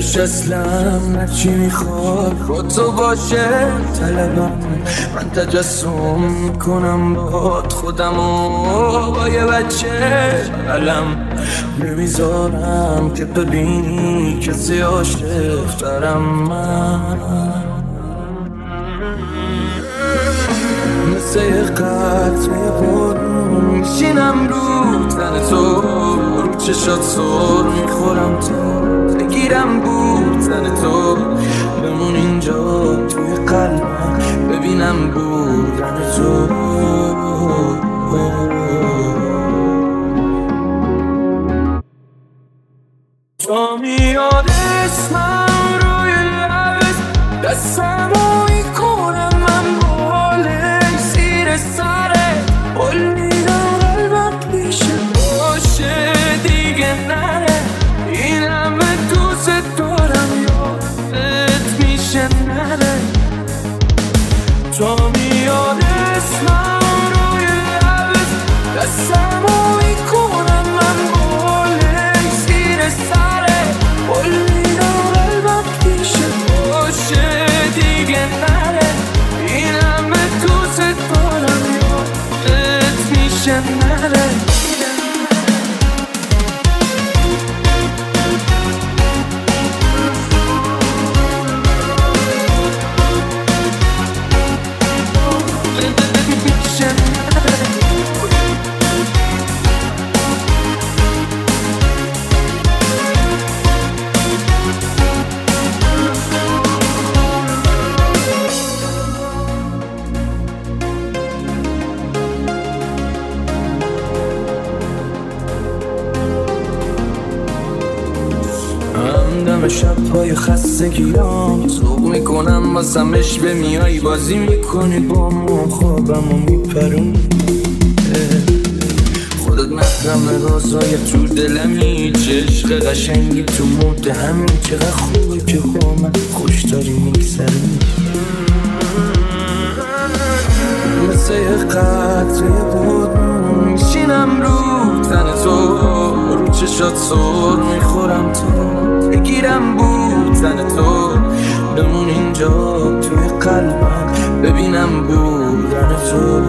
اصلا چی میخواد با تو باشه طلبم من تجسم میکنم باد خودمو با یه بچه علم نمیذارم که ببینی کسی عاشق دارم من مثل یه قطره بارون میشینم رو تن تو رو چشات سر میخورم تو بگیرم بودن تو بمون اینجا توی قلبم ببینم بودن تو تو میاد اسمم روی لبت دستمو میکنم من بالش زیر سرت قول میدم قلبم پیشه باشه دیگه نره این همه دوست دارم یادت میشه نره تو میاد اسمم روی لبت دستمو میکنم من بالش زیر سرت قول میدم قلبم پیشه باشه دیگه نره این همه دوست دارم یادت میشه نره دم شب‌های خستگیام سوق میکنم واسمش به میای بازی میکنی با ما خوابمو میپرونی خودت محرم رازای تو دلمی چه عشق قشنگی تو مود همین چقدر خوبه که با من خوش داری میگذرونی مثل یه قطره بارون میشینم رو تن تو رو چشات سر میخورم تو بگیرم بودن تو بمون اینجا توی قلبم ببینم بودن تو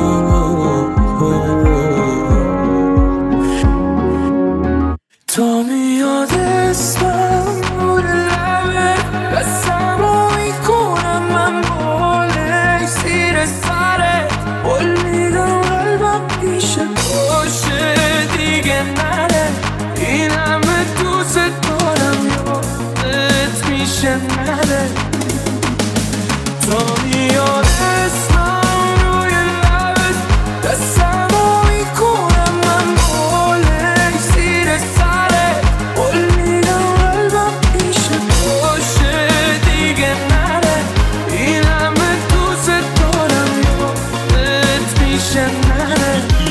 تا میاد اسمم روی لبت دستمو میکنم من بالش زیر سرت قول میدم قلبم پیشه باشه دیگه نره این همه دوست دارم یادت میشه نره تا میاد اسمم روی لبت دستمو میکنم من بالش زیر سرت قول میدم قلبم پیشه باشه دیگه نره این همه دوست دارم یادت میشه نره